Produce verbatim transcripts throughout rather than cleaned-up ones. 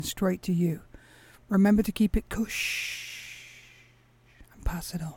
straight to you. Remember to keep it cush and pass it on.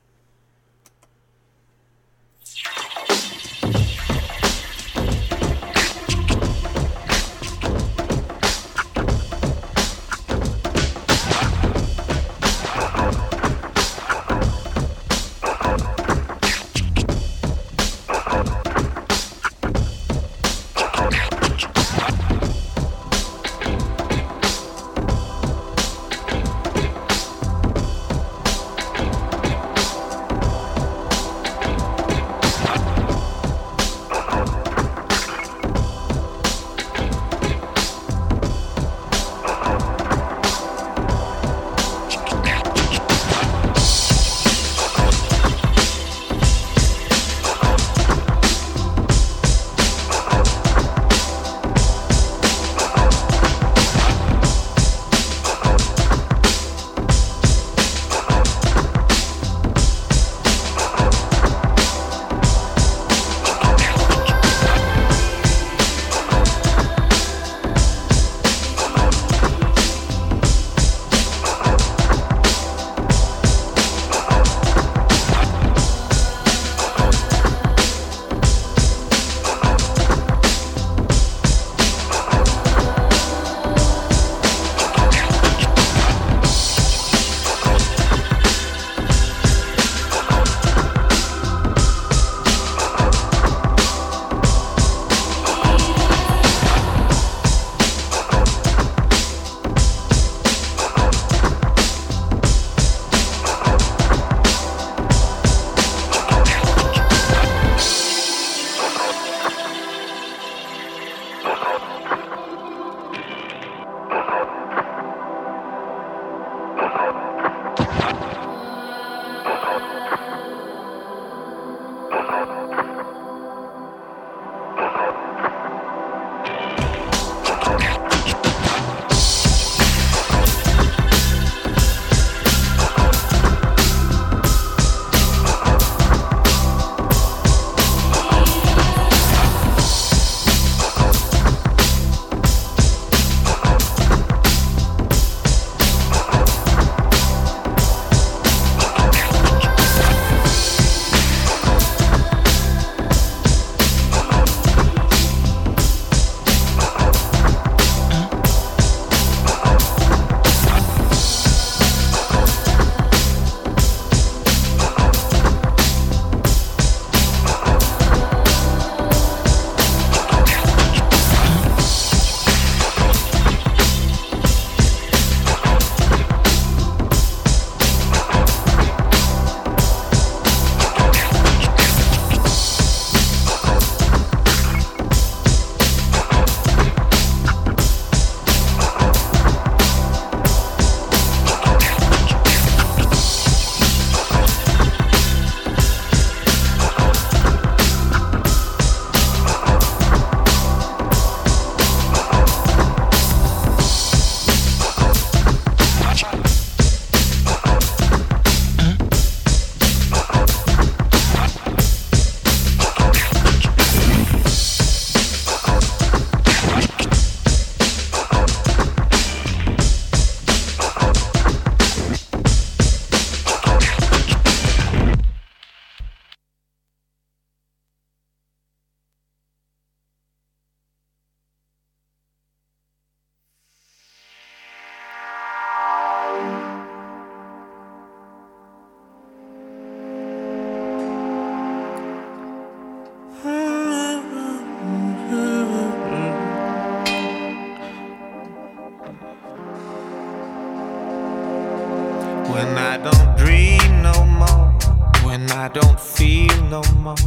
When I don't dream no more, when I don't feel no more,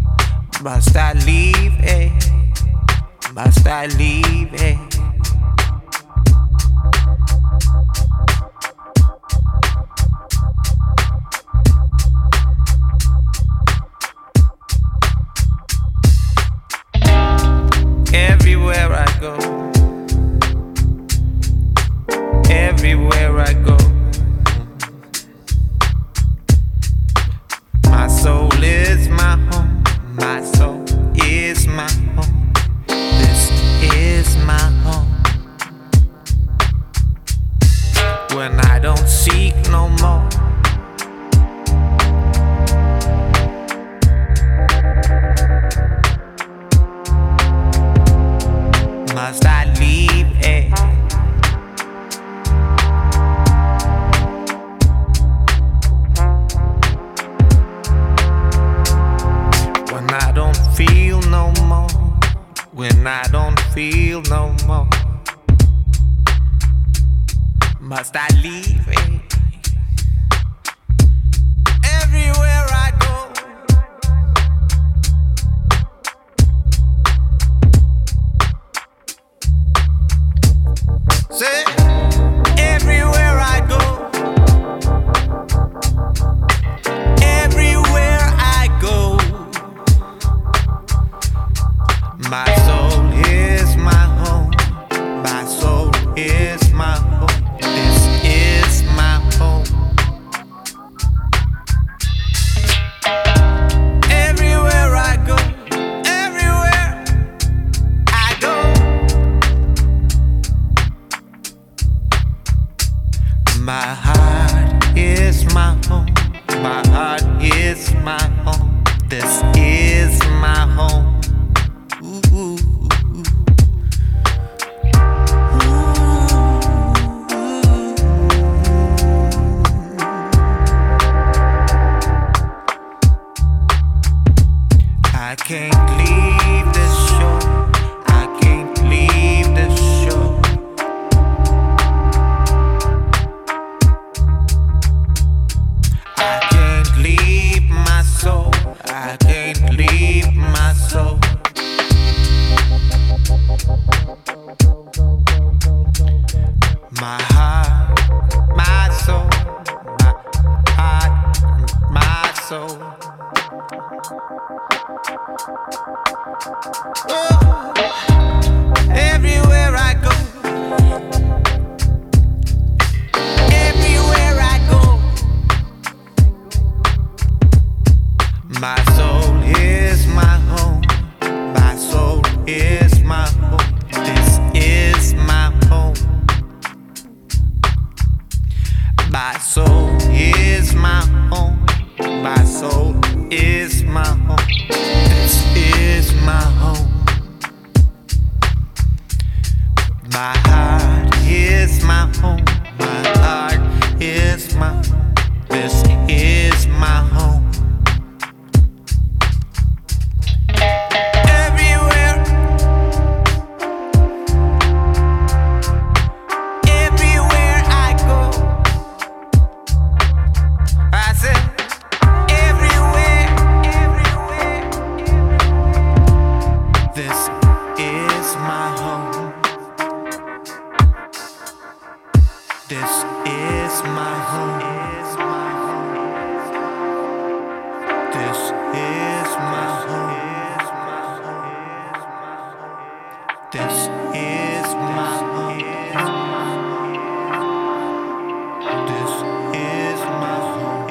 must I leave, eh? Must I leave, eh? Everywhere I go, everywhere I go, my soul is my home, my soul is my home, this is my home. when I don't seek no more. Must I leave, eh? When I don't feel no more, when I don't feel no more, must I leave, eh? Everywhere I go, say, everywhere I go, everywhere I go, my soul is my home, my soul is my home, this is my home. Everywhere I go, everywhere I go, my heart is my home, my heart is my home, this is my home. Ooh, ooh, ooh. I can't leave this show, I can't leave this show. I can't leave my soul, I can't leave my soul. My heart, my soul, my heart, my soul. Oh, everywhere I go, everywhere I go, my soul is my home, my soul is my home, this is my home. My soul is my home, my soul is my home, this is my home. My heart is my home, my heart is my home, this is my home. Everywhere, everywhere I go, I said, everywhere, everywhere, this is my home. This is my home. This is my home. This is my home. This is my home.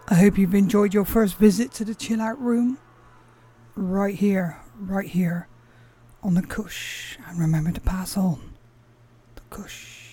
I hope you've enjoyed your first visit to the chill out room. Right here, right here on the Kush. And remember to pass on the Kush.